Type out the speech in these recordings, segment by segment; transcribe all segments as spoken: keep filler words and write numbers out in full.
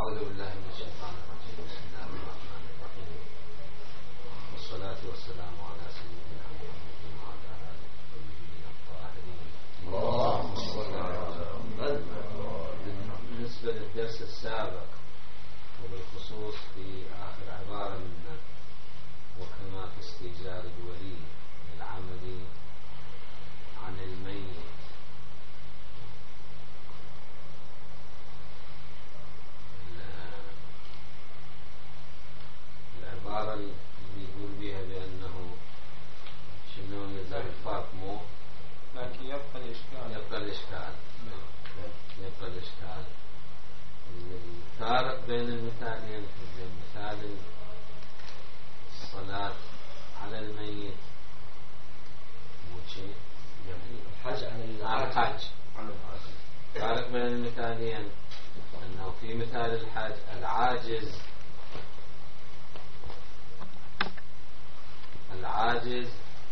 أعوذ بالله من الشيطان الرجيم. بسم الله الرحمن الرحيم، والصلاة والسلام على سيدنا محمد وعلى آله الطيبين الطاهرين. اللهم صل على محمد. بالنسبة للدرس السابق وبالخصوص في آخر عبارة منه، وكما في استئجار الولي للعمل عن الميت، العبارة اللي يقول بها بأنه شنو يزال الفرق مو لكن يبقى الإشكال يبقى الإشكال يبقى الإشكال الفارق بين المثالين، بين مثال الصلاة على الميت وشيء الحج عن الحج عن العاجز. الفارق بين المثالين أنه في مثال الحج العاجز العاجز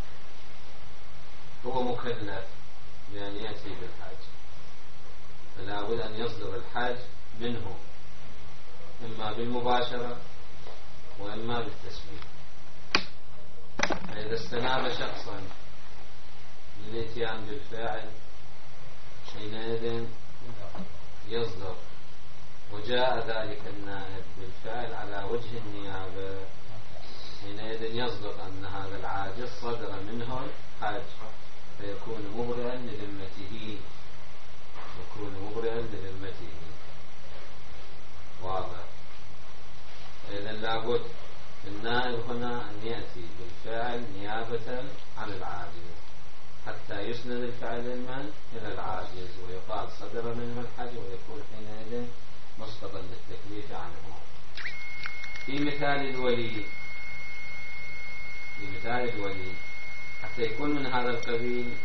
هو مكلف بأن يأتي بالحج، فلا بد أن يصدر الحج منه إما بالمباشرة وإما بالتسبيح. فإذا استناب شخصا للإتيان بالفعل حينئذ يصدر، وجاء ذلك النائب بالفعل على وجه النيابة، حينئذ يصدق أن هذا العاجز صدر منه الحج، فيكون مبرئا لذمته يكون مبرئا لذمته واضح. إذن لابد النائب هنا أن يأتي بالفعل نيابة عن العاجز حتى يسند الفعل لمن؟ إلى العاجز، ويقال صدر منه الحج، ويكون حينئذ مسقطا للتكليف عنه. في مثال الولي في مثال الولي حتى يكون من هذا القبيل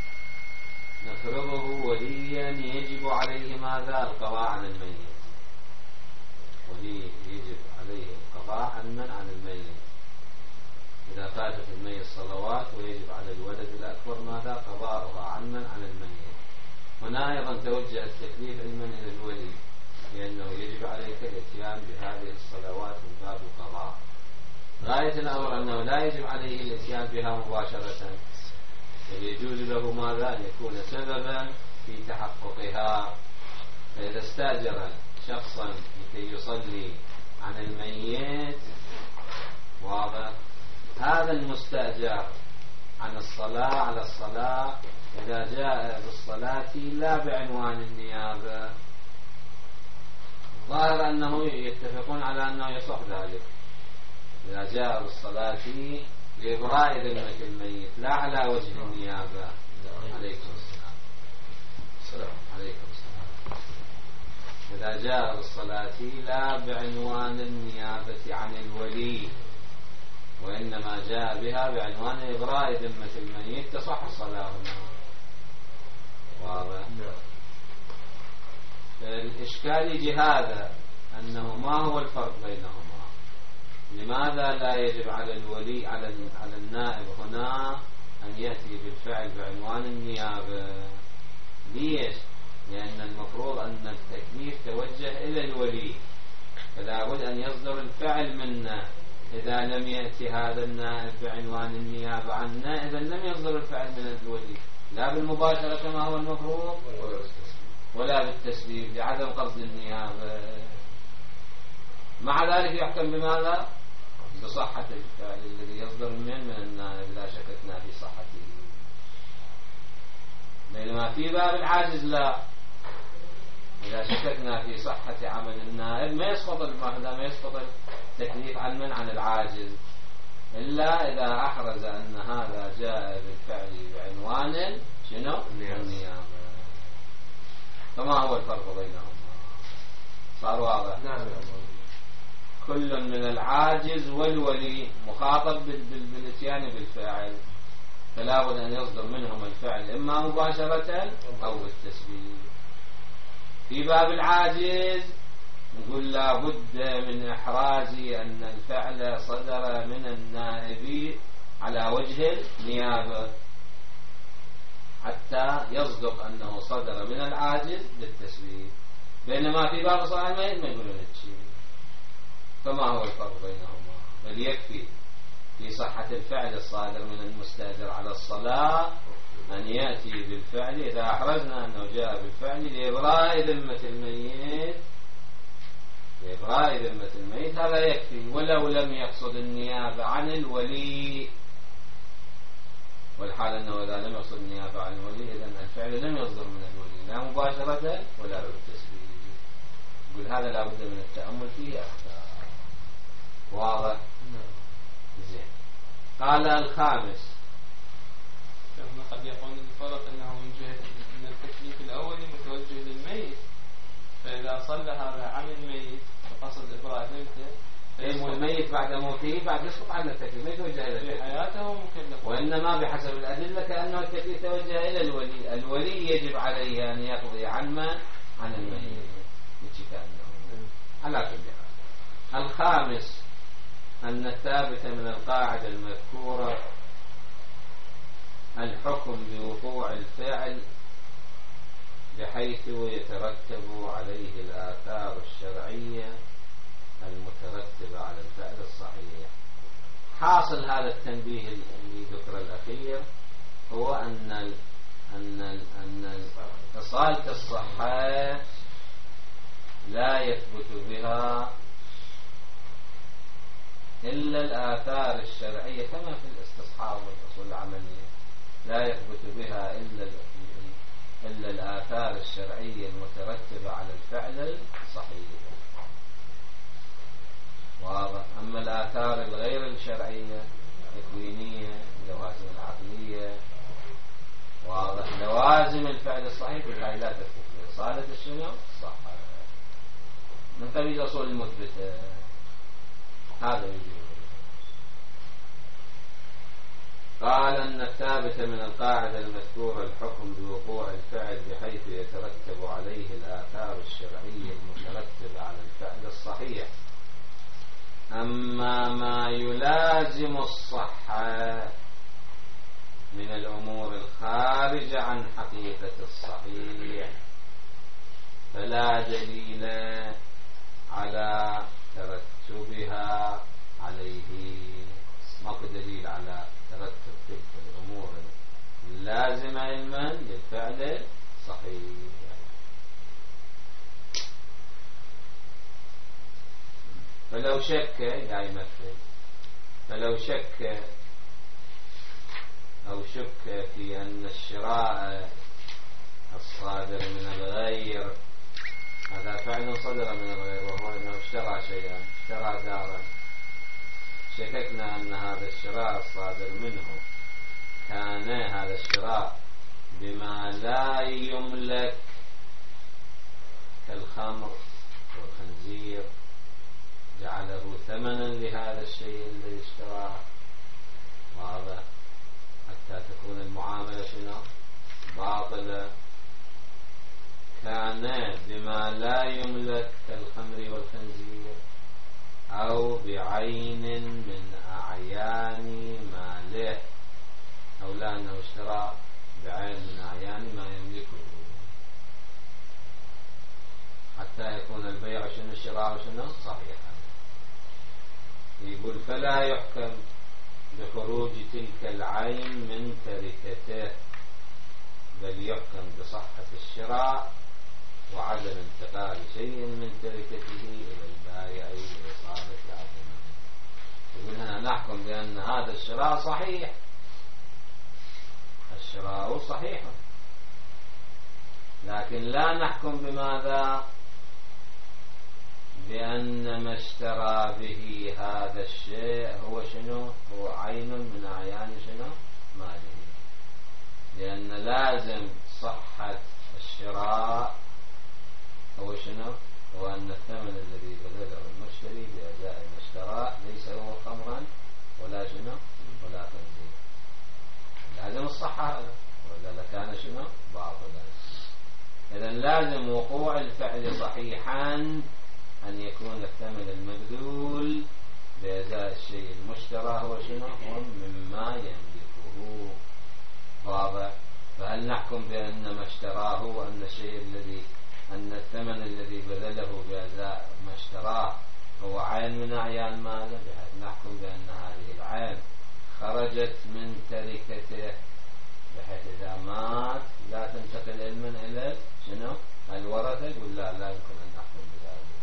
نفرضه وليا يجب عليه ماذا؟ القضاء عن الميت. ولي يجب عليه القضاء عن من؟ عن الميت. إذا فاتت الميت صلوات ويجب على الولد الأكبر ماذا؟ قضاؤها عن من؟ عن الميت. هنا أيضا توجه التكليف لمن؟ إلى الولي، لأنه يجب عليك الاتيان بهذه الصلوات من باب القضاء. غاية الأمر أنه لا يجب عليه الاتيان بها مباشرة، بل يجوز له ماذا؟ أن يكون سببا في تحققها. فإذا استأجر شخصا لكي يصلي عن الميت، واضح، هذا المستأجر عن الصلاة على الصلاة إذا جاء بالصلاة لا بعنوان النيابة، ظاهر أنه يتفقون على أنه يصح ذلك. إذا جاء بالصلاة لإبراء ذمة الميت لا على وجه النيابة. عليكم السلام. السلام عليكم السلام. إذا جاء بالصلاة لا بعنوان النيابة عن الولي، وإنما جاء بها بعنوان إبراء ذمة الميت، تصح الصلاة هنا. واضح؟ الإشكال يجي هذا، أنه ما هو الفرق بينهما؟ لماذا لا يجب على الولي على على النائب هنا أن يأتي بالفعل بعنوان النيابة؟ ليش؟ لأن المفروض أن التكليف توجه إلى الولي، فلا بد أن يصدر الفعل منه. إذا لم يأتي هذا النائب بعنوان النيابة عنا، إذا لم يصدر الفعل من الولي لا بالمباشرة كما هو المفروض ولا بالتسبيب لعدم قصد النيابة. مع ذلك يحكم بماذا؟ بصحة الفعل الذي يصدر من من النائب، لا شككنا في صحته. بينما في باب العاجز لا، إذا شككنا في صحة عمل النائب ما يسقط المهدى ما يسقط التكليف عن من؟ عن العاجز، إلا إذا أحرز أن هذا جاء بالفعل بعنوان شنو؟ النيابة. فما هو الفرق بينهما؟ صار واضح؟ نعم. كل من العاجز والولي مخاطب بالاتيان بالفاعل، فلا بد أن يصدر منهم الفعل إما مباشرة أو بالتسبيب. في باب العاجز نقول لا بد من إحراز أن الفعل صدر من النائب على وجه النيابة حتى يصدق أنه صدر من العاجز بالتسبيب. بينما في باب صلاة الميت ما يقولون الشيء. فما هو الفرق بينهما؟ بل يكفي في صحة الفعل الصادر من المستأجر على الصلاة أن يأتي بالفعل إذا أحرزنا أنه جاء بالفعل لإبراء ذمة الميت، لإبراء ذمة الميت، هذا يكفي ولو لم يقصد النيابة عن الولي. والحال أنه إذا لم يقصد النيابة عن الولي إذن الفعل لم يصدر من الولي لا مباشرة ولا بالتسبيب. يقول هذا لا بد من التأمل فيه أكثر. واضح؟ زين. قال الخامس قد يكون الفرق أنه من جهة أن التكليف الأولي متوجه للميت، فإذا صلى هذا عن الميت فقصد إبراء ذمته فإن الميت بعد موته بعد يسقط عن التكليف، ما يتوجه إلى التكليف، في حياته مكلف، وإنما بحسب الأدلة كأنه التكليف توجه إلى الولي. الولي يجب عليه أن يقضي عن من؟ عن الميت، كأنه على كل حال. الخامس أن الثابت من القاعدة المذكورة الحكم بوقوع الفعل بحيث يترتب عليه الآثار الشرعية المترتبة على الفعل الصحيح. حاصل هذا التنبيه اللي ذكر الأخير هو أن ال أن ال أن إصالة الصحة لا يثبت بها إلا الآثار الشرعية كما في الاستصحاب والأصول العملية، لا يثبت بها إلا إلا الآثار الشرعية المترتبة على الفعل الصحيح. واضح. أما الآثار الغير الشرعية التكوينية اللوازم العقلية واضح لوازم الفعل الصحيح فهي لا تثبت بإصالة الشنو الصحة من قبيل أصول المثبتة. هذا يجب. قال أن الثابت من القاعدة المذكورة الحكم بوقوع الفعل بحيث يترتب عليه الآثار الشرعية المترتبة على الفعل الصحيح. أما ما يلازم الصحة من الأمور الخارجة عن حقيقة الصحيح فلا دليل على ترتبها عليه. ماكو دليل على ترتب تلك الأمور اللازمة علما للفعل صحيح. فلو شك يعني يمثل فلو شك أو شك في أن الشراء الصادر من الغير هذا فعل صدر من الغير وهو أنه اشترى شيئا، اشترى دارا، شككنا أن هذا الشراء الصادر منه كان هذا الشراء بما لا يملك كالخمر والخنزير جعله ثمنا لهذا الشيء الذي اشتراه. واضح. حتى تكون المعاملة شنو باطلة. كان بما لا يملك كالخمر والخنزير أو بعين من أعيان ماله، أو لا أنه اشترى بعين من أعيان ما يملكه حتى يكون البيع شنو الشراء شنو صحيحا. يقول فلا يحكم بخروج تلك العين من تركته بل يحكم بصحة الشراء وعدم انتقال شيء من تركته إلى البائع لإصابة عدمه. يقول هنا نحكم بأن هذا الشراء صحيح، الشراء صحيح، لكن لا نحكم بماذا؟ بأن ما اشترى به هذا الشيء هو شنو؟ هو عين من أعيان شنو؟ ماله. لأن لازم صحة الشراء هو شنو؟ هو أن الثمن الذي بذله المشتري بأداء ما اشتراه ليس هو خمرا ولا شنو ولا خنزير. لازم الصحة هذا ولا لكان شنو باطلا. إذن لازم وقوع الفعل صحيحا أن يكون الثمن المبذول بأداء الشيء المشترى هو شنو؟ هو مما يملكه. واضح. فهل نحكم بأن ما اشتراه وأن الشيء الذي أن الثمن الذي بذله بأداء ما اشتراه هو عين من أعيان ماله، بحيث نحكم بأن هذه العين خرجت من تركته، بحيث إذا مات لا تنتقل علما إلى شنو الورثة. يقول لا لا يمكن أن نحكم بذلك.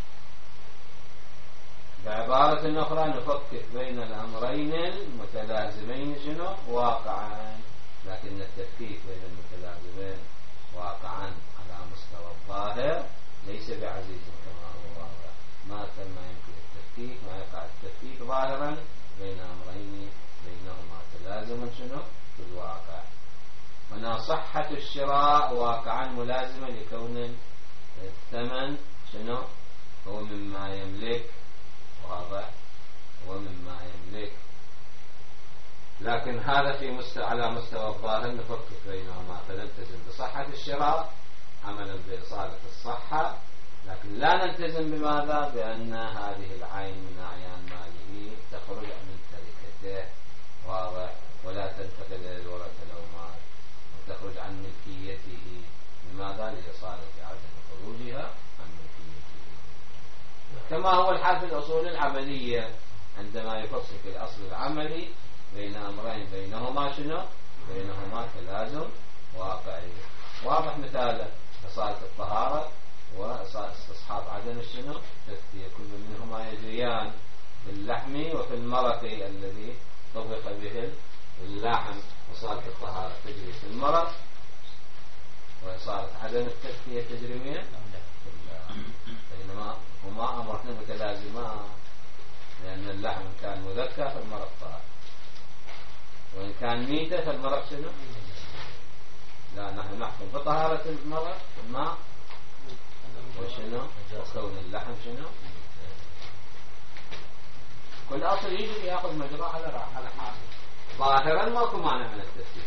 بعبارة أخرى نفكك بين الأمرين المتلازمين شنو واقعا، لكن التفكيك بين المتلازمين واقعا على مستوى الظاهر ليس بعزيز كما هو واضح. ما ثم يمكن التفكيك، ما يقع التفكيك ظاهرا بين أمرين بينهما تلازم شنو في الواقع. هنا صحة الشراء واقعا ملازمة لكون الثمن شنو هو مما يملك، واضح، هو مما يملك. لكن هذا في مستوى على مستوى الظاهر نفكك بينهما، فنلتزم بصحة الشراء عملا بإصالة الصحة، لكن لا نلتزم بماذا؟ بأن هذه العين من أعيان ماله تخرج من تركته، واضح، ولا تنتقل إلى الورثة لو مات، وتخرج عن ملكيته. لماذا؟ لإصالة عدم خروجها عن ملكيته، كما هو الحال في الأصول العملية عندما يفصل في الأصل العملي بين أمرين بينهما شنو؟ بينهما تلازم واقعي. واضح مثاله إصالة الطهارة واستصحاب عدم الشنو تفتية، كل منهما يجريان في اللحم وفي المرق الذي طبخ به اللحم. إصالة الطهارة تجري في المرق، وإصالة عدم التفتية تجري وين؟ بينما هما أمرين متلازمان، لأن اللحم كان مذكى فالمرق طاهر، وإن كان ميتة فالمرق شنو؟ لا، نحن نحكم بطهارة المرق الماء وشنو؟ وكون اللحم شنو؟ كل أصل يجب يأخذ مجرى على على حاله. ظاهرا ماكو مانع من التفكيك.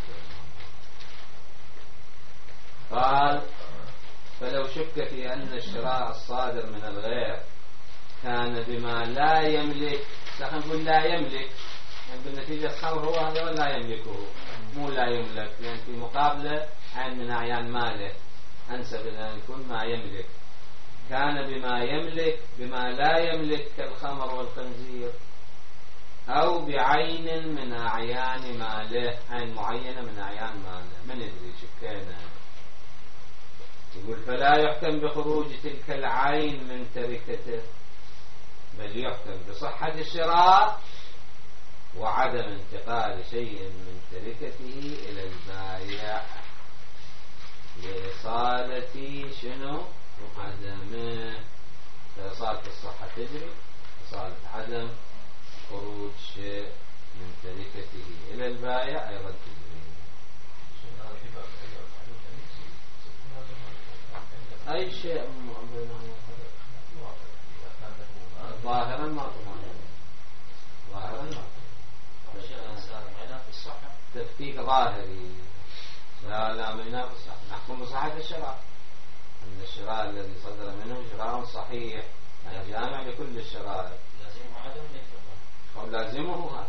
قال فلو شك في أن الشراء الصادر من الغير كان بما لا يملك، نحن نقول لا يملك، يعني بالنتيجة الخمر هو هذا لا يملكه، مو لا يملك، لأن يعني في مقابلة عين من أعيان ماله أنسب أن يكون ما يملك. كان بما يملك بما لا يملك كالخمر والخنزير، أو بعين من أعيان ماله، عين معينة من أعيان ماله، من يدري شكينا. يقول فلا يحكم بخروج تلك العين من تركته، بل يحكم بصحة الشراء وعدم انتقال شيء من تركته إلى البائع لإصالة شنو؟ عدمه. فإصالة الصحة تجري، إصالة عدم خروج شيء من تركته إلى البائع أيضا تجري. أي شيء ظاهرا ما تمام، ظاهرا ما تفكيك ظاهري. لا لا ما ينافس، نحكم بصحة الشراء، أن الشراء الذي صدر منه شراء صحيح يعني جامع لكل الشرائع. لازمه عدم الانتقال، أو لازمه هذا،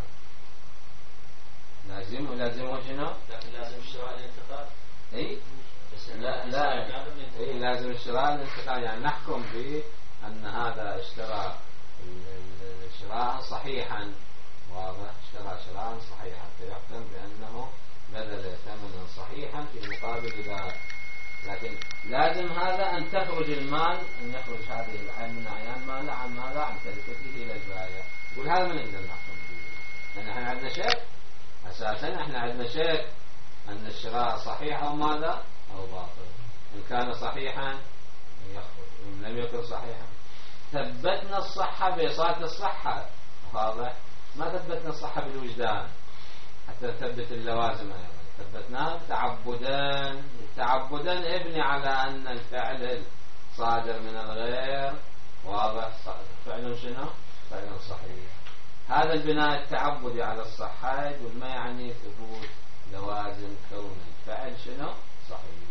لازمه لازمه شنو؟ لكن لازم الشراء الانتقال. أي لا لا أي لازم الشراء الانتقال، يعني نحكم بأن هذا اشترى شراء صحيحا، واضح، اشترى شراء صحيحا، فيحكم بأنه بذل ثمنا صحيحا في مقابل ذلك. لكن لازم هذا أن تخرج المال، أن يخرج هذه العين من أعيان ماله عن ماذا؟ عن تركته إلى البائع. يقول هذا ما نقدر نحكم به، لأن احنا عندنا شك، أساسا احنا عندنا شك أن الشراء صحيح أو ماذا؟ أو باطل. إن كان صحيحا يخرج، إن لم يكن صحيحا ثبتنا الصحة بإصالة الصحة، واضح؟ ما ثبتنا الصحة بالوجدان حتى نثبت اللوازم أيضا، ثبتناه تعبدا. تعبدا ابني على أن الفعل صادر من الغير، واضح، فعل شنو؟ فعل صحيح. هذا البناء التعبدي على الصحة يقول ما يعني ثبوت لوازم كون الفعل شنو؟ صحيح.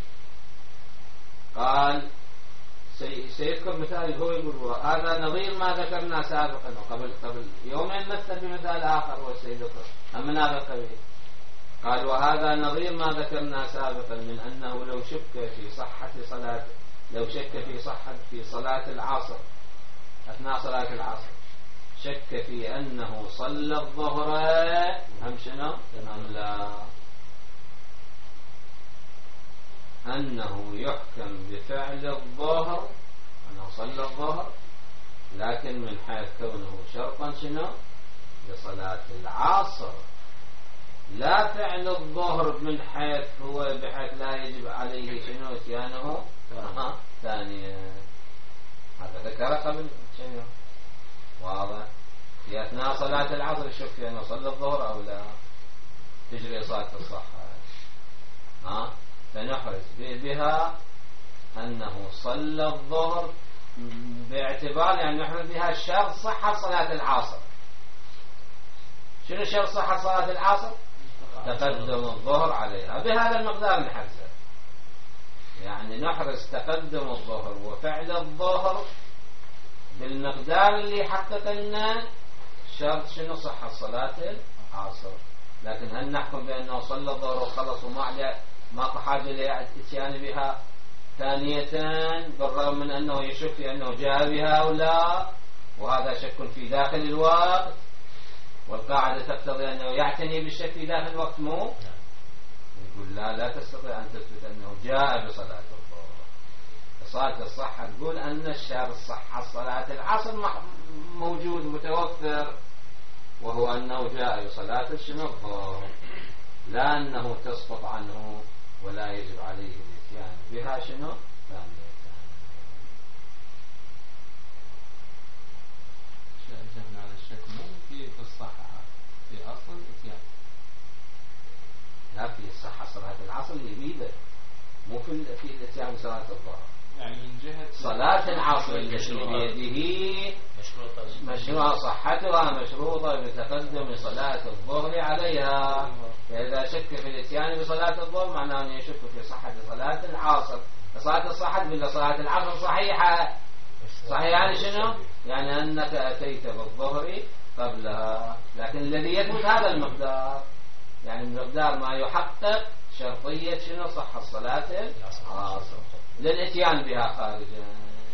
قال سيذكر مثال، هو يقول هذا نظير ما ذكرنا سابقا، وقبل قبل يومين مثل بمثال آخر هو سيذكر من هذا القبيل. قال وهذا نظير ما ذكرنا سابقا من أنه لو شك في صحة صلاة لو شك في صحة في صلاة العصر أثناء صلاة العصر شك في أنه صلى الظهر أم شنو أم لا، أنه يحكم بفعل الظهر أنه صلى الظهر، لكن من حيث كونه شرطا شنو لصلاة العصر، لا فعل الظهر من حيث هو بحيث لا يجب عليه شنو اتيانه ثانيا. هذا ذكر قبل شنو واضح في أثناء صلاة العصر الشك في أنه صلى الظهر أو لا، تجري صلاة الصحة ها فنحرز بها أنه صلى الظهر باعتبار يعني نحرز بها شرط صحة صلاة العصر. شنو شرط صحة صلاة العصر؟ تقدم الظهر عليها بهذا المقدار نحرزه، يعني نحرز تقدم الظهر وفعل الظهر بالمقدار اللي يحقق لنا شرط شنو صحة صلاة العصر. لكن هل نحكم بأنه صلى الظهر وخلص وما عليه ما حاجة لإتيان بها ثانية بالرغم من أنه يشك في أنه جاء بها أو لا، وهذا شك في داخل الوقت، والقاعدة تقتضي أنه يعتني بالشك في داخل الوقت مو يقول لا لا تستطيع أن تثبت أنه جاء بصلاة الظهر. صلاة الصحة تقول أن الشهر الصحة صلاة العصر موجود متوفر، وهو أنه جاء بصلاة شنو الظهر، لا أنه تسقط عنه ولا يجب عليه الاتيان بها شنو ثانية. شأن على الشك مو في الصحة في أصل الاتيان، لا في الصحة صلاة العصر يبيده مو في في الاتيان بصلاة الظهر. يعني من جهة صلاة العصر التي بيده مشروع صحتها مشروطة بتقدم صلاة الظهر عليها، فإذا شك في الاتيان بصلاة الظهر معناه أن يشك في صحة صلاة العصر. صلاة الصحة بلا صلاة العصر صحيحة صحيح يعني شنو؟ يعني أنك أتيت بالظهر قبلها، لكن الذي يثبت هذا المقدار، يعني مقدار ما يحقق شرطية شنو صحة صلاة العصر للاتيان بها خارجا.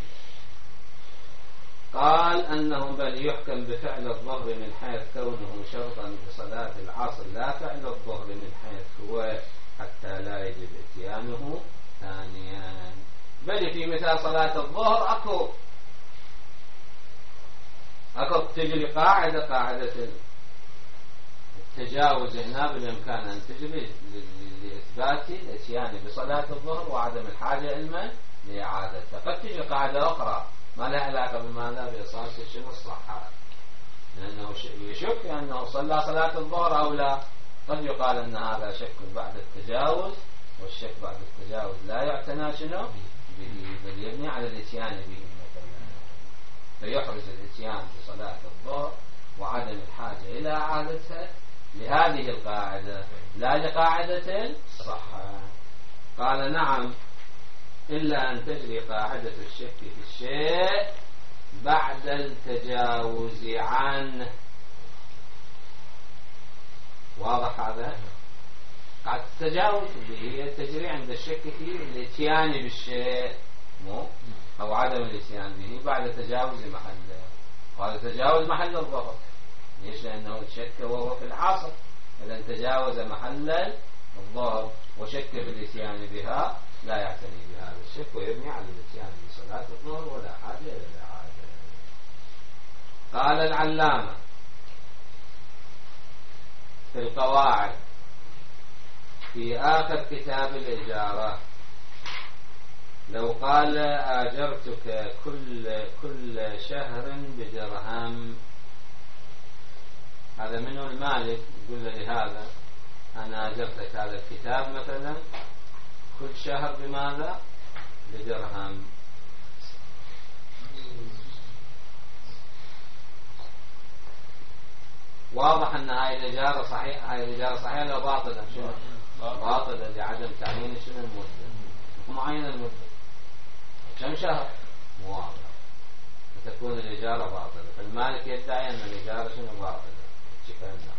قال أنه بل يحكم بفعل الظهر من حيث كونه شرطا لصلاة العصر، لا فعل الظهر من حيث هو حتى لا يجب اتيانه ثانيا. بل في مثال صلاة الظهر أكو أكو تجري قاعدة قاعدة التجاوز هنا بالإمكان أن تجري لإثبات الاتيان بصلاة الظهر وعدم الحاجة علما لإعادتها. قد تجري قاعدة أخرى ما لها علاقة بماذا بإصابة الشنو الصحة، لأنه يشك أنه صلى صلاة الظهر أو لا. قد يقال أن هذا شك بعد التجاوز، والشك بعد التجاوز لا يعتنى شنو به بل يبني على الاتيان به مثلا، فيحرز الاتيان بصلاة الظهر وعدم الحاجة إلى إعادتها لهذه القاعدة لا لقاعدة الصحة. قال نعم إلا أن تجري قاعدة الشك في الشيء بعد التجاوز عنه. واضح هذا؟ قاعدة التجاوز اللي هي تجري عند الشك في الاتيان بالشيء مو أو عدم الاتيان به بعد تجاوز محله. وهذا تجاوز محل الظهر، ليش؟ لأنه شك وهو في العصر، إذا تجاوز محل الظهر وشك في الاتيان بها لا يعتني بهذا الشك ويبني على الاتيان بصلاة الظهر ولا حاجة إلى الإعادة. قال العلامة في القواعد في آخر كتاب الإجارة لو قال آجرتك كل كل شهر بدرهم، هذا منه المالك يقول له لهذا أنا آجرتك هذا الكتاب مثلا كل شهر بماذا؟ بدرهم. واضح أن هاي الإجارة صحيحة، هاي الإجارة صحيحة ولا باطلة؟ شنو؟ باطلة لعدم تعيين شنو المدة، معين المدة كم شهر؟ مو واضح، فتكون الإجارة باطلة. فالمالك يدعي أن الإجارة شنو باطلة. شكرنا.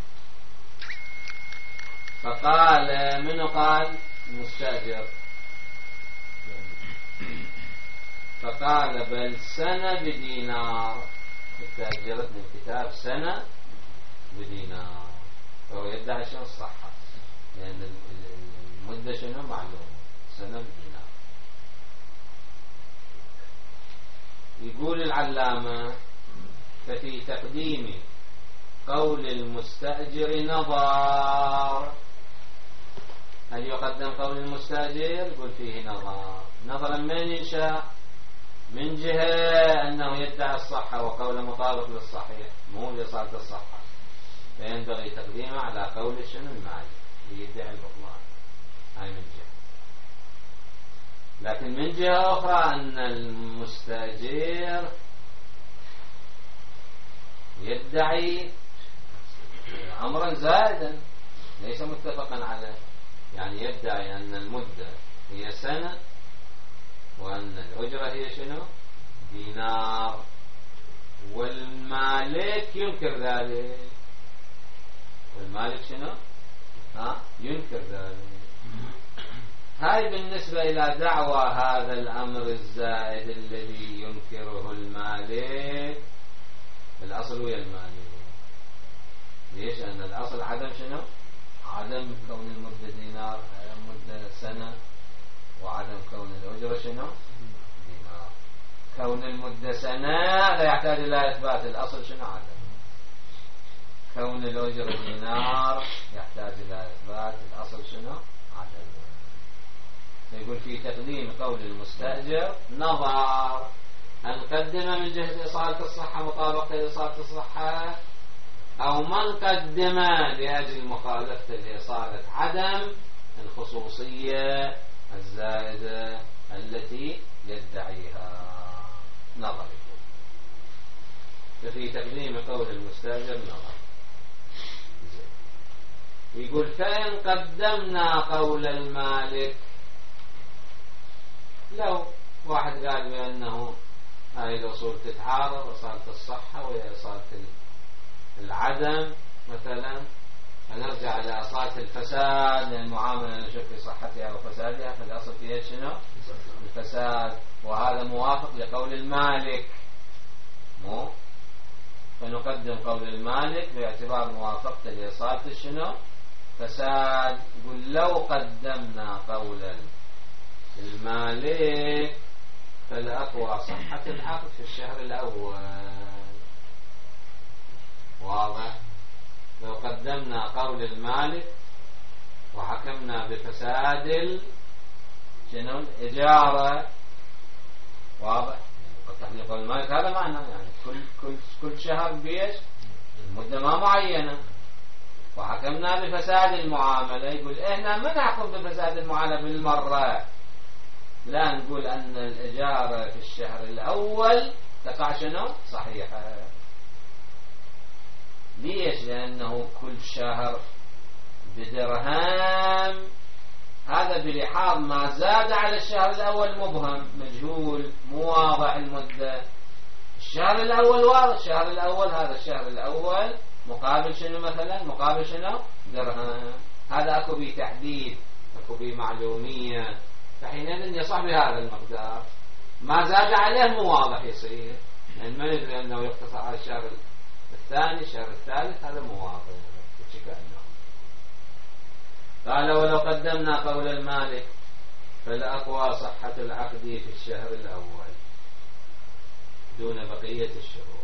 فقال منو قال؟ المستأجر. فقال بل سنة بدينار، استأجرت من الكتاب سنة بدينار، فهو يدعي شنو الصحة، لأن المدة شنو معلومة، سنة بدينار. يقول العلامة ففي تقديم قول المستأجر نظر. هل يقدم قول المستأجر؟ يقول فيه نظر. نظرا من ينشأ؟ من جهة أنه يدعي الصحة وقوله مطابق للصحيح مو لإصالة الصحة، فينبغي تقديمه على قول شنو المالك يدعي البطلان، هاي من جهة. لكن من جهة أخرى أن المستأجر يدعي أمرا زائدا ليس متفقا عليه، يعني يدعي أن المدة هي سنة وأن الأجرة هي شنو؟ دينار، والمالك ينكر ذلك. والمالك شنو؟ ها؟ ينكر ذلك. هاي بالنسبة إلى دعوى هذا الأمر الزائد الذي ينكره المالك، الأصل ويا المالك. ليش؟ لأن الأصل عدم شنو؟ عدم كون المدة دينار، مدة سنة، وعدم كون الأجرة شنو؟ دينار. كون المدة سنة لا يحتاج إلى إثبات، الأصل شنو؟ عدم. كون الأجرة دينار يحتاج إلى إثبات، الأصل شنو؟ عدم. يقول في تقديم قول المستأجر نظر، هل قدم من جهة إصالة الصحة مطابقة لإصالة الصحة، أو من قدم لأجل مخالفة لإصالة عدم الخصوصية الزائدة التي يدعيها. نظر. ففي تقديم قول المستأجر نظر. يقول فإن قدمنا قول المالك، لو واحد قال بأنه هاي الأصول تتعارض، إصالة الصحة وإصالة العدم مثلا، فنرجع إلى إصالة الفساد، لأن المعاملة نشوف في صحتها وفسادها، فالأصل فيها شنو؟ الفساد، وهذا موافق لقول المالك، مو فنقدم قول المالك باعتبار موافقته لإصالة شنو؟ فساد. يقول لو قدمنا قول المالك فالأقوى صحة العقد في الشهر الأول. واضح؟ لو قدمنا قول المالك وحكمنا بفساد شنو؟ الإجارة. واضح؟ قد تحديد قول المالك هذا معنى يعني كل كل كل شهر بيش المدة ما معينة، وحكمنا بفساد المعاملة. يقول إحنا ما نحكم بفساد المعاملة بالمرة، لا، نقول أن الإجارة في الشهر الأول تقع شنو؟ صحيحة. ليش؟ لأنه كل شهر بدرهم، هذا بلحاظ ما زاد على الشهر الأول مبهم مجهول مو واضح المدة. الشهر الأول واضح، الشهر الأول هذا الشهر الأول مقابل شنو مثلا؟ مقابل شنو؟ درهم. هذا أكو بيه تحديد، أكو بيه معلومية، فحينئذ يصح بهذا المقدار. ما زاد عليه مو واضح يصير، لأن ما ندري أنه يقتصر على الشهر الثاني الشهر الثالث، هذا مو واضح. قال ولو قدمنا قول المالك فالأقوى صحة العقد في الشهر الأول دون بقية الشهور.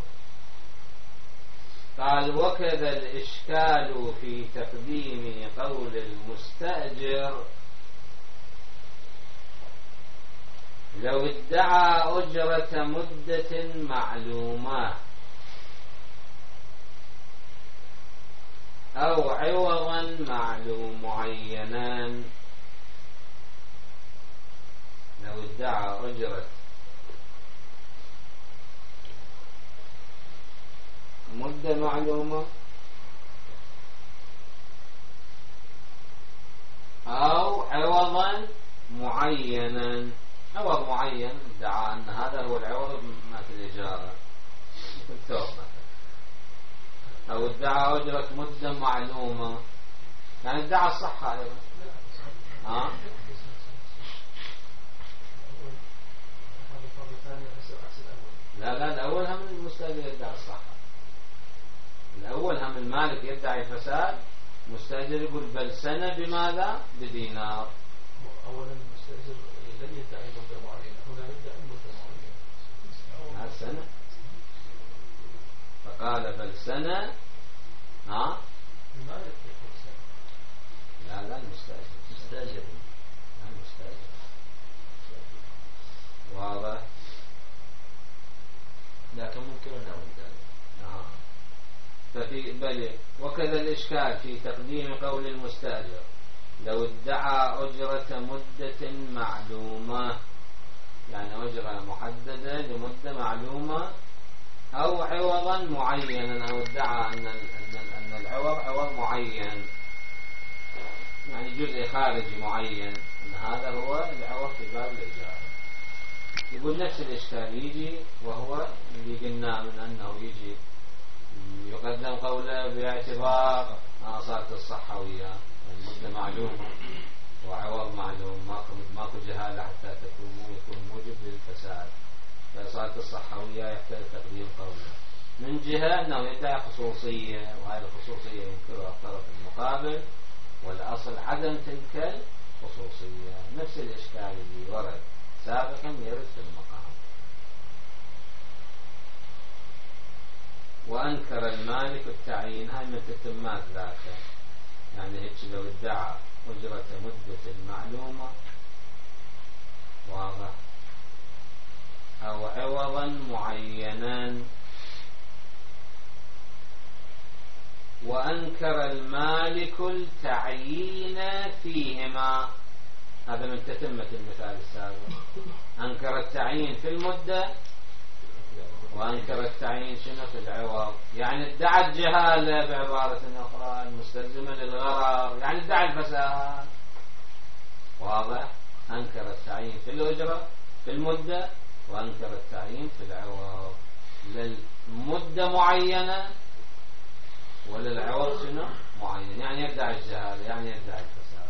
قال وكذا الإشكال في تقديم قول المستأجر لو ادعى أجرة مدة معلومة أو عوضا معلوم معينا. لو ادعى أجرة مدة معلومة أو عوضا معينا. عوض معين، ادعى أن هذا هو العوض مثل الإجارة مثل ثوب مثلا، أو ادعى أجرة مدة معلومة، يعني ادعى الصحة أيضا. ها؟ لا لا الأول هم المستأجر يدعي الصحة. الأول هم المالك يدعي الفساد، مستأجر يقول بل سنة بماذا؟ بدينار. أولا المستأجر لم يدعي مدة معينة، هنا يدعي مدة معينة. هذا سنة، فقال بل سنة. ها؟ المالك يقول سنة. لا لا المستأجر مستأجر. لا المستأجر. واضح؟ لكن ممكن أن نعود ذلك. نعم. ففي بل وكذا الإشكال في تقديم قول المستأجر لو ادعى أجرة مدة معلومة، يعني أجرة محددة لمدة معلومة، أو عوضا معينا، أو ادعى أن أن العوض عوض معين، يعني جزء خارجي معين، أن هذا هو العوض في باب الإجارة. يقول نفس الإشكال يجي، وهو اللي قلنا من أنه يجي يقدم قوله باعتبار صارت الصحة وياه، المدة معلومة وعوض معلوم، ماكو ماكو جهالة حتى تكون يكون موجب للفساد، فصارت الصحة وياه يحتاج تقديم قوله. من جهة أنه يدعي خصوصية، وهذه الخصوصية ينكرها الطرف المقابل، والأصل عدم تلك الخصوصية. نفس الإشكال اللي ورد سابقا يرد في المقام. وأنكر المالك التعيين، هاي من تتمات ذاك، يعني هيك لو ادعى أجرة مدة معلومة واضح، أو عوضا معينا. وأنكر المالك التعيين فيهما، هذا من تتمة المثال السابق. أنكر التعيين في المدة، وأنكر التعيين شنو في العوض، يعني ادعى الجهالة بعبارة أخرى المستلزمة للغرر، يعني ادعى الفساد. واضح؟ أنكر التعيين في الأجرة في المدة، وأنكر التعيين في العوض، للمدة معينة وللعوض شنو معين، يعني يدعي الجهالة، يعني يدعي الفساد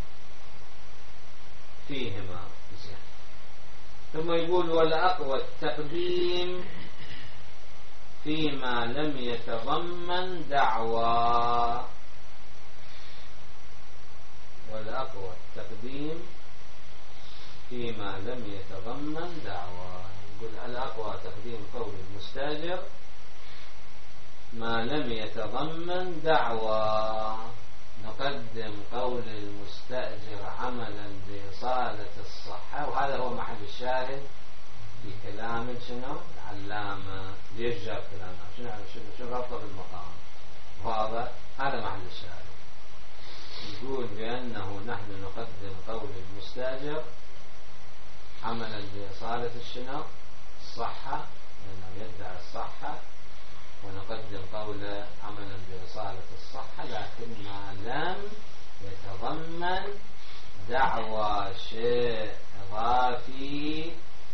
فيهما. ثم يقول والأقوى التقديم فيما لم يتضمن دعوى. والأقوى التقديم فيما لم يتضمن دعوى. يقول الأقوى تقديم قول المستأجر ما لم يتضمن دعوى. نقدم قول المستأجر عملا بإصالة الصحة، وهذا هو محل الشاهد في كلام شنو العلامة، يرجع كلامه شنو شنو شنو ربطه بالمقام. واضح؟ هذا محل الشاهد. يقول بأنه نحن نقدم قول المستأجر عملا بإصالة الشنو الصحة، لأنه يدعي الصحة، ونقدم قوله عملا بإصالة الصحة، لكن ما لم يتضمن دعوى شيء إضافي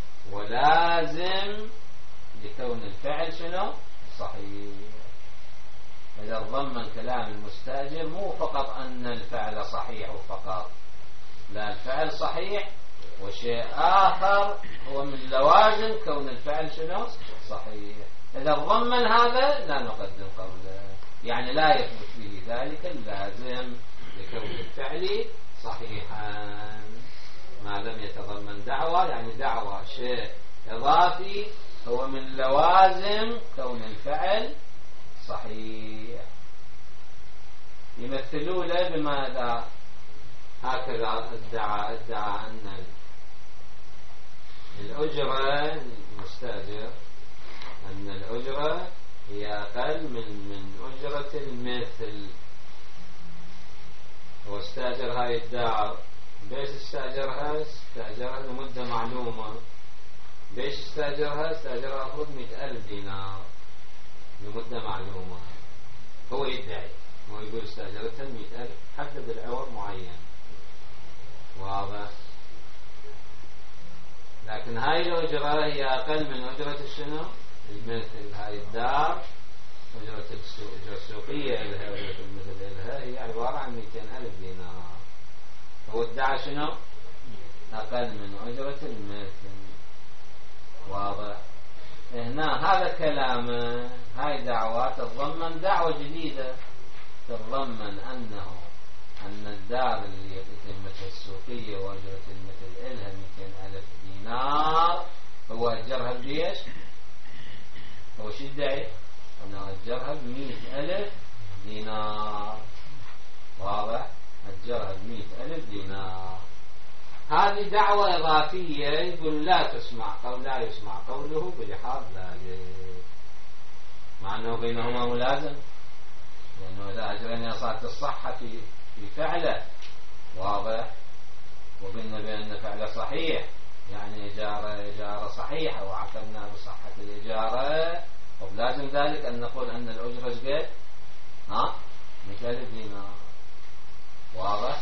ولازم لكون الفعل شنو صحيح. إذا ضمن كلام المستأجر مو فقط أن الفعل صحيح فقط، لا، الفعل صحيح وشيء آخر هو من لوازم كون الفعل شنو صحيح. إذا ضمن هذا لا نقدم قوله، يعني لا يثبت فيه ذلك اللازم لكون الفعل صحيحا ما لم يتضمن دعوة، يعني دعوة شيء إضافي هو من لوازم كون الفعل صحيح. يمثلوا له بماذا؟ هكذا ادعى ادعى أن الأجرة المستأجر أن الأجرة هي أقل من من أجرة المثل. هو استأجر هاي الدار، بيش استأجرها؟ استأجرها لمدة معلومة. بيش استأجرها؟ استأجرها أفرض مئة ألف دينار لمدة معلومة. هو يدعي، هو يقول استأجرتها مئة ألف، حدد العوض معين. واضح؟ لكن هاي الأجرة هي أقل من أجرة الشنو المثل. هاي الدار أجرة السوقية إلها، أجرة المثل إلها هي عبارة عن مئتين ألف دينار. هو ادعى شنو أقل من أجرة المثل. واضح؟ هنا هذا كلامه، هاي دعوة تتضمن دعوة جديدة، تتضمن أنه أن الدار اللي بقيمتها السوقية وأجرة المثل إلها مئتين ألف دينار هو أجرها بليش؟ هو شو يدعي؟ أنه أجرها بمئة ألف دينار. واضح؟ أجرها بمئة ألف دينار. هذه دعوة إضافية، يقول لا تسمع قول لا يسمع قوله بلحاظ ذلك، مع أنه بينهما ملازم، لأنه إذا أجرنا صارت الصحة في في فعله. واضح؟ وقلنا بأن فعله صحيح، يعني إجارة إجارة صحيحة وعقدنا بصحة الإجارة، ولازم ذلك أن نقول أن الأجرة قد ها مئة ألف دينار. واضح؟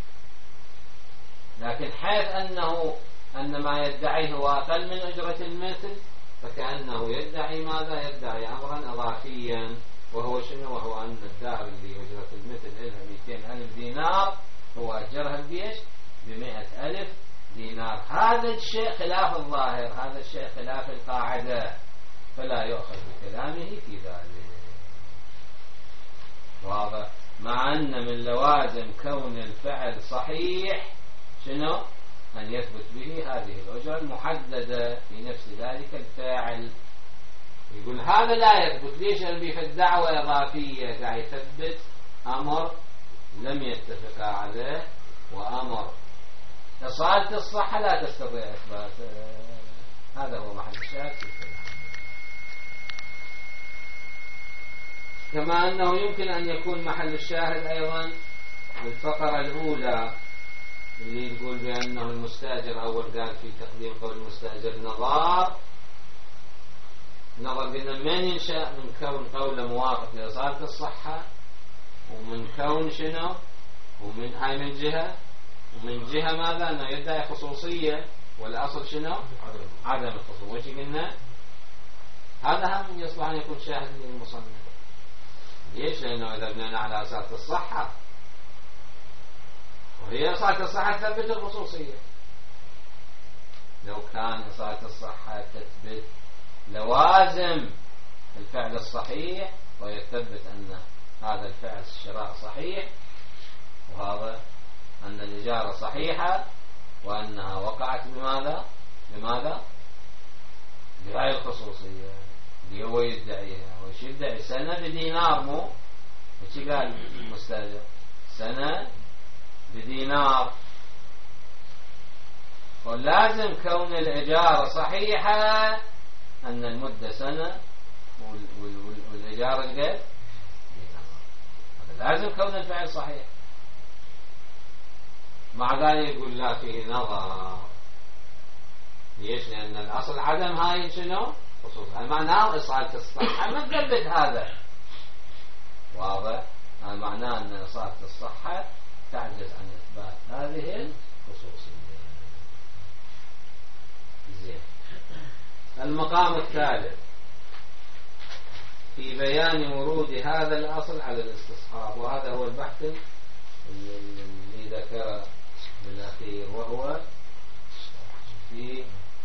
لكن حيث أنه أن ما يدعيه هو أقل من أجرة المثل، فكأنه يدعي ماذا؟ يدعي أمرا إضافيا، وهو شنو؟ وهو أن الدار اللي أجرة المثل إلها مئتين ألف دينار هو أجرها بيش بمئة ألف دينار. هذا الشيء خلاف الظاهر، هذا الشيء خلاف القاعدة، فلا يؤخذ بكلامه في ذلك. واضح؟ مع أن من لوازم كون الفعل صحيح شنو؟ أن يثبت به هذه الأجرة المحددة في نفس ذلك الفاعل. يقول هذا لا يثبت، ليش؟ لأن في الدعوة إضافية قاعد يثبت أمر لم يتفق عليه، وأمر إصالة الصحة لا تستطيع إثبات. هذا هو محل الشاهد في الكلام. كما أنه يمكن أن يكون محل الشاهد أيضا الفقرة الأولى اللي يقول بأنه المستأجر أول قال في تقديم قول المستأجر نظار. نظر قلنا من ينشأ من كون قوله موافق لإصالة الصحة، ومن كون شنو، ومن هاي من جهة، ومن جهة ماذا؟ أنه يدعي خصوصية، والأصل شنو؟ عدم الخصوصية. وش قلنا؟ هذا هم يصلح أن يكون شاهد للمصنف. ليش؟ لأنه إذا بنينا على إصالة الصحة، وهي إصالة الصحة تثبت الخصوصية. لو كان إصالة الصحة تثبت لوازم الفعل الصحيح، ويثبت أن هذا الفعل الشراء صحيح، وهذا أن الإجارة صحيحة، وأنها وقعت بماذا؟ بماذا؟ بهاي الخصوصية اللي هو يدعيها. وش يدعي؟ سنة بدينار، مو وش قال المستأجر؟ سنة بدينار. ولازم كون الإجارة صحيحة أن المدة سنة والإجارة قد دينار. هذا لازم كون الفعل صحيح. مع ذلك يقول لا فيه نظر. ليش؟ لأن الأصل عدم هاي شنو؟ خصوصا معناه إصالة الصحة ما تثبت هذا. واضح؟ هذا معناه أن إصالة الصحة تعجز عن إثبات هذه الخصوصية. زين. المقام الثالث في بيان ورود هذا الأصل على الاستصحاب، وهذا هو البحث اللي ذكر بالأخير، وهو في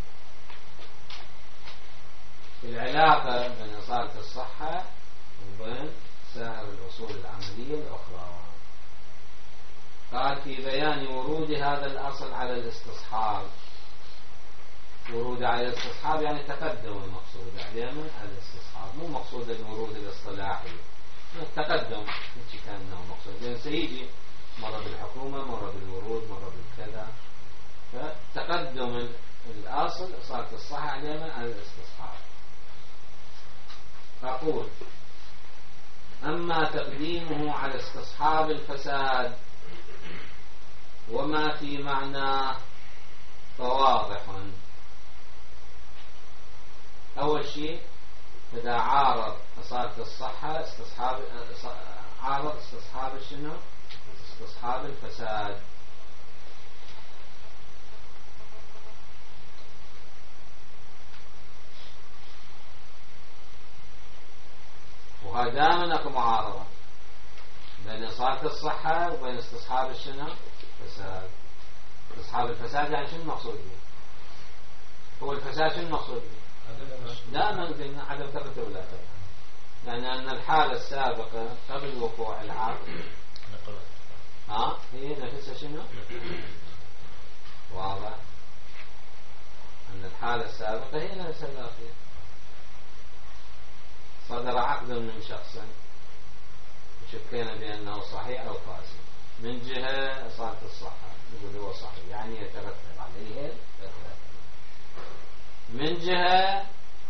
العلاقة بين إصالة الصحة وبين سائر الأصول العملية الأخرى. قال في بيان ورود هذا الأصل على الاستصحاب. ورود على الاستصحاب يعني تقدم المقصود علينا على الاستصحاب، مو مقصود الورود الاصطلاحي، التقدم كأنه مقصود، لأن سيجي مرة بالحكومة، مرة بالورود، مرة بالكذا. فتقدم الأصل إصالة الصحة علينا على الاستصحاب. أقول أما تقديمه على استصحاب الفساد وما في معناه فواضح. أول شيء إذا عارض إصالة الصحة استصحاب عارض استصحاب شنو؟ استصحاب الفساد. وهذا دائما اكو معارضة بين إصالة الصحة وبين استصحاب الشنو؟ الفساد. استصحاب الفساد يعني شنو المقصود به؟ هو الفساد شنو المقصود به؟ لا ما قلنا عدم ترتب لا يعني أن الحالة السابقة قبل وقوع العقد ها هي نفسها شنو؟ واضح أن الحالة السابقة هي نفسها الأخيرة. صدر عقد من شخص شكينا بأنه صحيح أو فاسد، من جهة صارت الصحة نقول هو صحيح يعني يترتب عليه الإخلاء، من جهة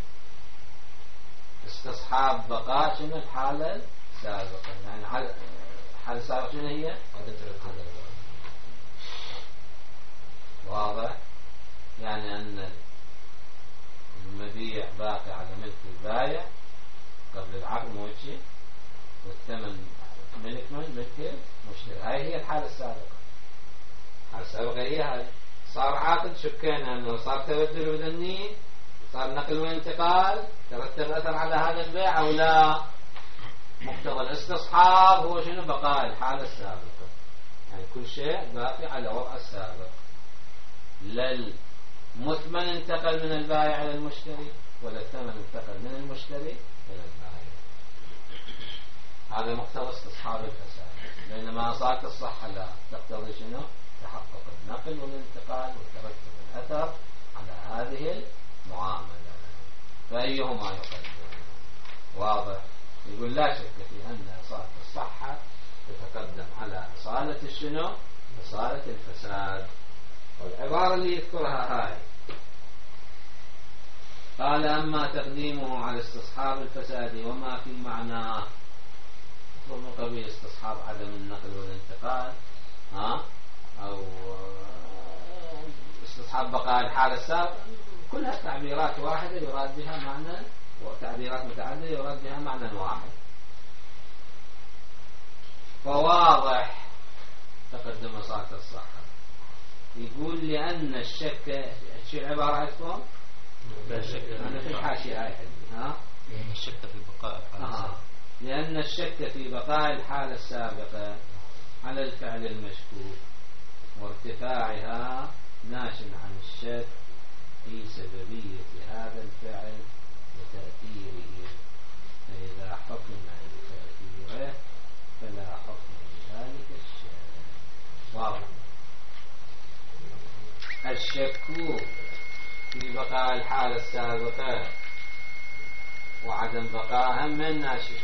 استصحاب بقاء شنو الحالة السابقة، يعني الحالة السابقة شنو هي؟ واضح يعني أن المبيع باقي على ملك البائع قبل العقد موجه والثمن ملك من ملك المشتري. هاي هي الحالة السابقة. الحالة السابقة هي هاي. صار عقد شكينا أنه صار تبدل بدني، صار نقل وانتقال، ترتب أثر على هذا البيع أو لا. مقتضى الاستصحاب هو شنو؟ بقاء الحالة السابقة، يعني كل شيء باقي على وضع السابق. لا المثمن انتقل من البائع إلى المشتري ولا الثمن انتقل من المشتري إلى البائع. هذا مقتضى استصحاب الفساد. بينما صارت الصحة لا تقتضي شنو؟ تحقق النقل والانتقال وترتب الأثر على هذه المعاملة، فأيهما يقدم؟ واضح. يقول لا شك في أن إصالة الصحة تتقدم على إصالة الشنو؟ إصالة الفساد. والعبارة اللي يذكرها هاي قال أما تقديمه على استصحاب الفساد وما في معناه من قبيل استصحاب عدم النقل والانتقال ها أو استصحاب بقاء الحالة السابقة، كلها تعبيرات واحدة يراد بها معنى، وتعبيرات متعددة يراد بها معنى واحد. فواضح تقدم صلاة الصحة. يقول لأن الشك شو العبارة عندكم؟ لا شك أنا في الحاشية هاي حدي ها لأن الشك في بقاء الحالة السابقة لأن الشك في بقاء الحالة السابقة على الفعل المشكوك وارتفاعها ناش عن الشك في سببية هذا الفعل وتأثيره، فإذا حكم بتأثيره فلا حكم لذلك الشك. واضح. الشك في بقاء الحالة السابقة وعدم بقائها من ناشئ.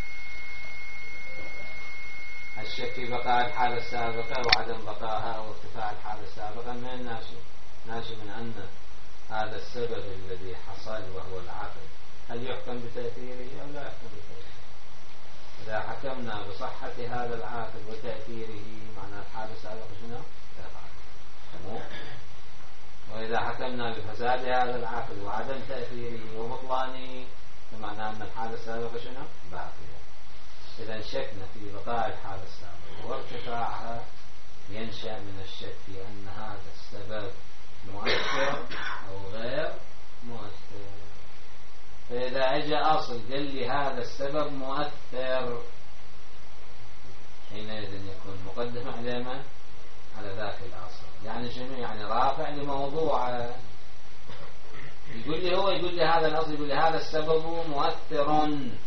الشك في بقاء الحالة السابقة وعدم بقائها أو ارتفاع الحالة السابقة من ناشئ. ناشئ من أن هذا السبب الذي حصل وهو العقد هل يحكم بتأثيره أو لا يحكم بتأثيره. إذا حكمنا بصحة هذا العقد وتأثيره معنى الحالة السابقة شنو؟ تمام. وإذا حكمنا بفساد هذا العقد وعدم تأثيره وبطلانه فمعنى أن الحالة السابقة شنو؟ باقية. إذا شكنا في بقاء الحالة السابقة وارتفاعها ينشأ من الشك في أن هذا السبب مؤثر أو غير مؤثر. فإذا أجى أصل قال لي هذا السبب مؤثر حينئذ يكون مقدم على من؟ على ذاك الأصل. يعني شنو؟ يعني رافع لموضوعه. يقول لي هو يقول لي هذا الأصل يقول لي هذا السبب مؤثر،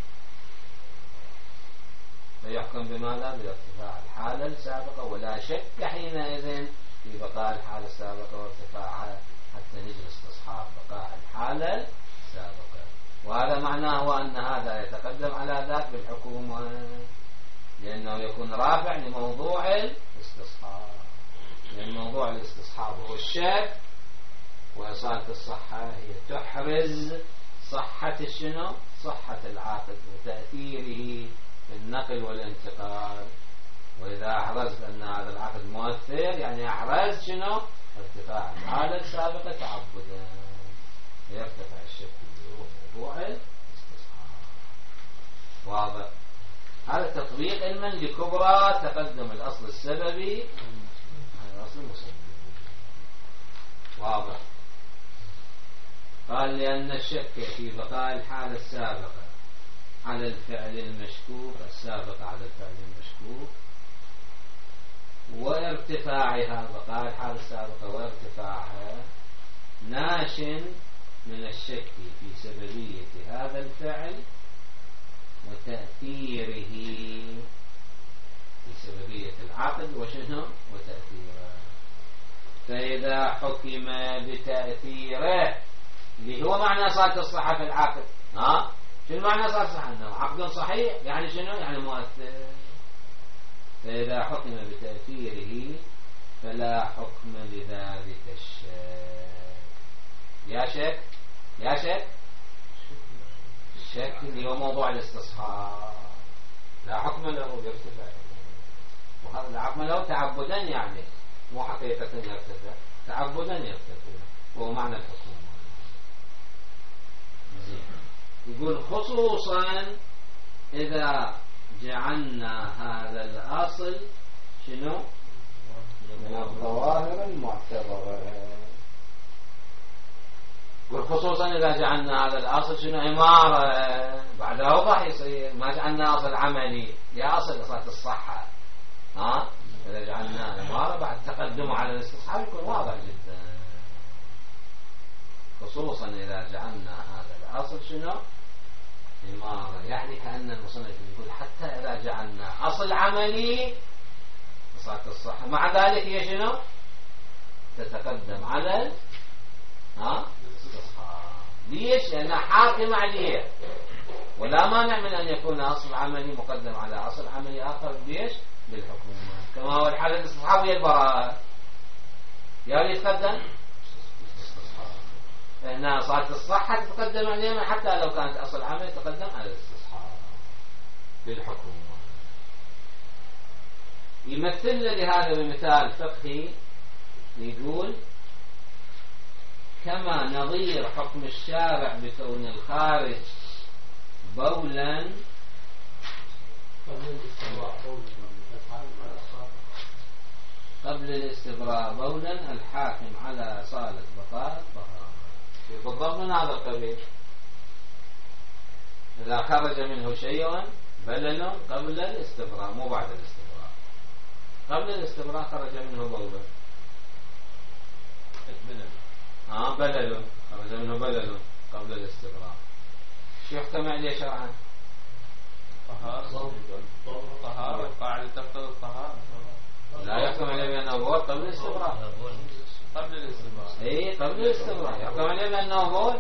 فيحكم بماذا؟ بارتفاع الحالة السابقة ولا شك حينئذ في بقاء الحالة السابقة وارتفاعها حتى نجي استصحاب بقاء الحالة السابقة. وهذا معناه هو أن هذا يتقدم على ذاك بالحكومة لأنه يكون رافع لموضوع الاستصحاب، لأن موضوع الاستصحاب هو الشك، وإصالة الصحة هي تحرز صحة الشنو؟ صحة العقد وتأثيره في النقل والانتقال. وإذا أحرزت أن هذا العقد مؤثر يعني أحرزت شنو؟ ارتفاع الحالة السابقة تعبدا، يرتفع الشك في موضوع الاستصحاب. واضح. هذا تطبيق علما لكبرى تقدم الأصل السببي على الأصل المسبب. واضح. قال لأن الشك في بقاء الحالة السابقة على الفعل المشكوك السابق على الفعل المشكوك وارتفاعها بقاء الحالة السابقة وارتفاعها ناش من الشك في سببية هذا الفعل وتأثيره في سببية العقد وشنو وتأثيره. فإذا حكم بتأثيره اللي هو معنى صلاة الصحة في العقد، ها شنو معنى صلاة الصحة؟ أنه عقد صحيح، يعني شنو يعني مؤثر. فإذا حكم بتأثيره فلا حكم لذلك الشك. يا شك يا شك الشك اللي هو موضوع الاستصحاب لا حكم له يرتفع، وهذا لا حكم له تعبدا، يعني مو حقيقة يرتفع، تعبدا يرتفع، وهو معنى الحكم. يقول خصوصا إذا جعلنا هذا الأصل شنو من الظواهر المعتبرة. وخصوصا إذا جعلنا هذا الأصل شنو عمارة، بعدها وضح يصير، ما جعلنا أصل عملي يا أصل صلاة الصحة، ها إذا جعلنا عمارة بعد تقدم على الاستصحاب يكون واضح جدا. خصوصا إذا جعلنا هذا الأصل شنو عمارة، يعني كأن المصنف يقول حتى إذا جعلنا أصل عملي صلاة الصحة مع ذلك هي شنو تتقدم على ها ليش؟ لأنها حاكمة عليه، ولا مانع من أن يكون أصل عملي مقدم على أصل عملي آخر ليش؟ بالحكومة، كما هو الحالة الاستصحاب هي البراءة، يا اللي يتقدم لأنها صلاة الصحة تتقدم عليها حتى لو كانت أصل عملي تقدم على الاستصحاب بالحكومة. يمثل لهذا بمثال فقهي يقول كما نظير حكم الشارع بكون الخارج بولا قبل الاستبراء بولا الحاكم على صالة بقاء الطهارة. بالضبط من هذا القبيل، إذا خرج منه شيء بلل قبل الاستبراء مو بعد الاستبراء، قبل الاستبراء خرج منه بولا ها بلل خرج منه بلل قبل الاستبراء، شو يحكم عليه شرعا؟ طهارة طهارة قاعدة تقتضي الطهارة، لا يحكم عليه بأنه بول قبل الاستبراء، قبل الاستبراء اي قبل الاستبراء يحكم عليه بأنه بول.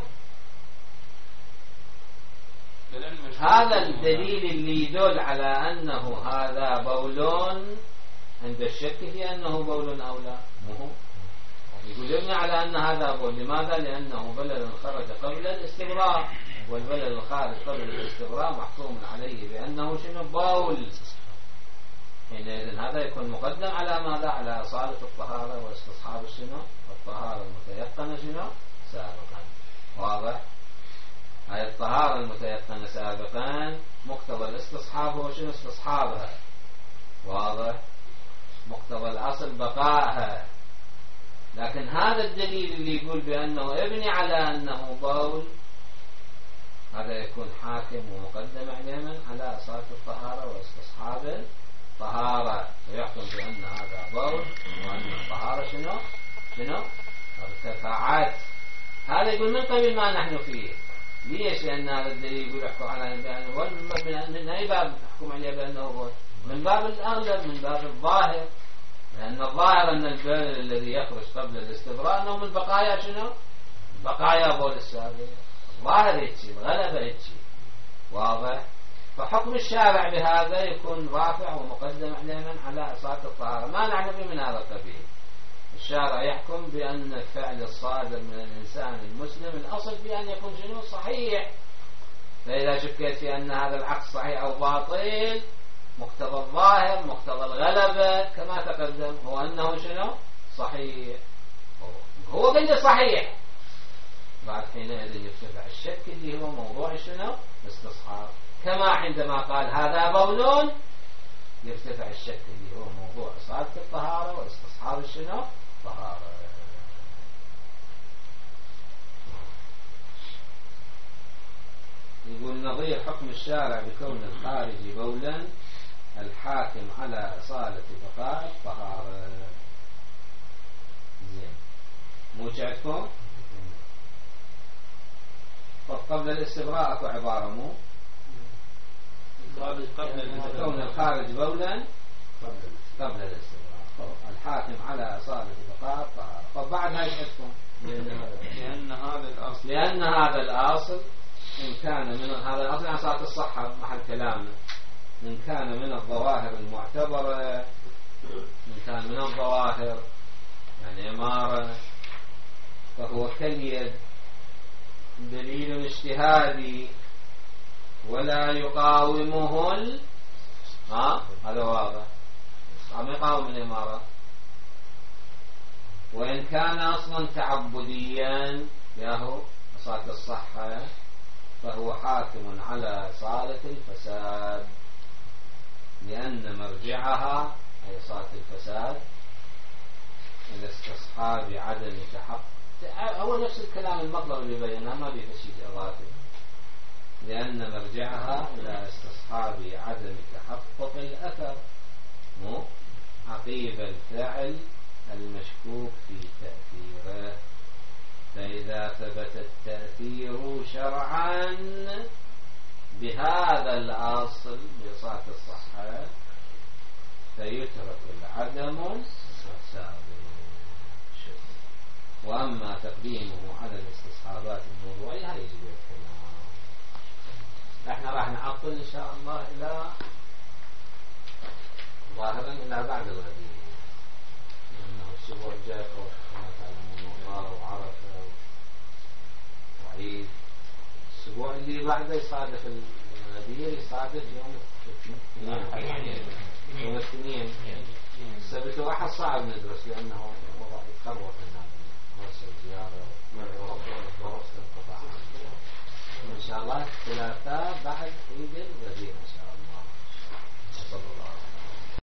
هذا الدليل اللي يدل على أنه هذا بولون عند الشك في أنه بول أو لا، مو يقول يبني على أن هذا بول. لماذا؟ لأنه بلل خرج قبل الاستبراء، والبلل الخارج قبل الاستبراء محكوم عليه بأنه شنو بول، حينئذ هذا يكون مقدم على ماذا؟ على صالة الطهارة واستصحاب الشنو الطهارة المتيقنة شنو سابقا. واضح؟ هاي الطهارة المتيقنة سابقا مقتضى الاستصحاب هو شنو استصحابها، واضح؟ مقتضى الأصل بقائها. لكن هذا الدليل اللي يقول بأنه ابني على أنه بول هذا يكون حاكم ومقدم علينا على أصالة الطهارة واستصحاب الطهارة، ويحكم بأن هذا بول وأن الطهارة شنو شنو ارتفعت. هذا يقول من قبل ما نحن فيه. ليش؟ لأن هذا الدليل يقول يحكم على بأنه بول، من أي باب يحكم عليه بأنه بول؟ من باب الأغلب، من باب الظاهر، لأن الظاهر أن البلل الذي يخرج قبل الاستبراء أنه من بقايا شنو بقايا بول السابق، الظاهر هيك، الغلبة هيك، واضح؟ فحكم الشارع بهذا يكون رافع ومقدم علينا على أصالة الطهارة، ما نحن فيه من هذا القبيل. الشارع يحكم بأن الفعل الصادر من الإنسان المسلم الأصل في أن يكون شنو صحيح، فإذا شكيت في أن هذا العقد صحيح أو باطل مقتضى الظاهر مقتضى الغلبة كما تقدم هو أنه شنو صحيح، هو قل صحيح، بعد حينئذ يرتفع الشك اللي هو موضوع شنو استصحاب. كما عندما قال هذا بول يرتفع الشك اللي هو موضوع إصالة الطهارة واستصحاب الشنو طهارة. يقول نظير حكم الشارع بكون الخارج بولا الحاكم على أصالة بقاء الطهارة. زين مو جعتكم قبل الاستبراء اكو عبارة مو كون الخارج بولا قبل الاستبراء الحاكم على صالة بقاء الطهارة. فبعد هاي عندكم لأن هذا الأصل لأن هذا الأصل إن كان من هذا الأصل عن صلاة الصحة محل كلامنا، إن كان من الظواهر المعتبرة، إن كان من الظواهر يعني إمارة، فهو كاليد دليل اجتهادي ولا يقاومه ال... ها هذا واضح، عم يقاوم الإمارة. وإن كان أصلا تعبديا ياهو صلاة الصحة فهو حاكم على صالة الفساد، لأن مرجعها أي صلاة الفساد إلى استصحاب عدم تحقق. هو نفس الكلام المطلب اللي بيناه ما بيه شيء إضافي، لأن مرجعها إلى استصحاب عدم تحقق الأثر مو عقيب الفعل المشكوك في تأثيره. فإذا ثبت التأثير شرعا بهذا الأصل بصلاة الصحة فيترك العدم والسابق. وأما تقديمه على الاستصحابات الموضوعية هذا يجب الكلام. احنا راح نعطل إن شاء الله إلى ظاهرا إلى بعد الغدير، لأنه الأسبوع الجاي كما تعلمون وقار وعرفة وعيد. الأسبوع اللي بعده يصادف الغدير يصادف يوم الاثنين يوم الاثنين السبت وأحد صعب ندرس لأنه وضع يتخرف الناس مرسل زيارة ودرس انقطاع. إن شاء الله الثلاثاء بعد عيد